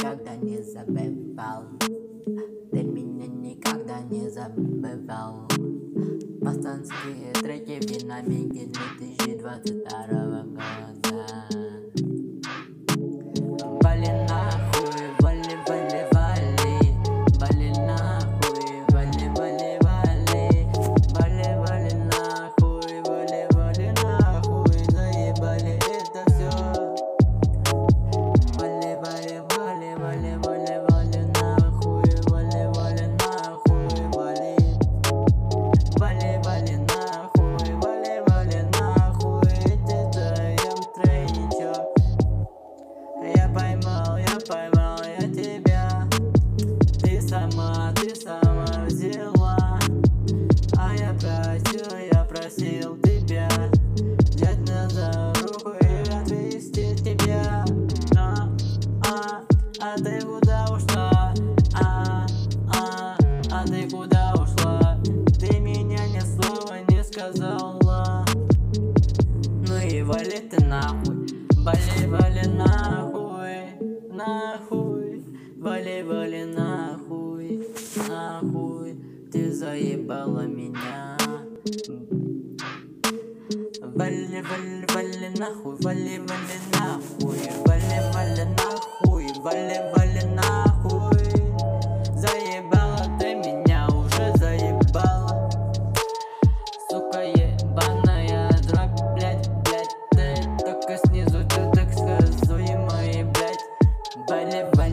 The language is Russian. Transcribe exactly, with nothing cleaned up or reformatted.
никогда не забывал. Ты меня никогда не забывал. Пацанские треки, динамики две тысячи двадцать второго года. Вали нахуй, вали, вали, вали. Вали нахуй, вали, вали, вали. Вали, вали нахуй, вали, вали нахуй. Заебали это все. Вали, вали, вали, вали, вали, вали нахуй. Вали, вали нахуй, вали. Вали, вали нахуй, вали, вали нахуй. Делаем тройничок. Я поймал, я поймал, я тебя. Ты сама, ты сама взяла. А я просил, я просил тебя взять меня за руку и отвезти тебя. А, а, а ты куда ушла? А, а, а ты куда ушла? Ты меня ни слова не сказала. Ну и вали ты нахуй, вали, вали нахуй, нахуй, вали, вали нахуй, нахуй, ты заебала меня. Вали, вали, вали нахуй, вали, вали нахуй, вали, вали нахуй, вали, вали нахуй. Заебала ты меня, уже заебала. Сука ебаная дробь, блять, блять. Ты только снизу, ты так сказуемый, блять. Вали, вали.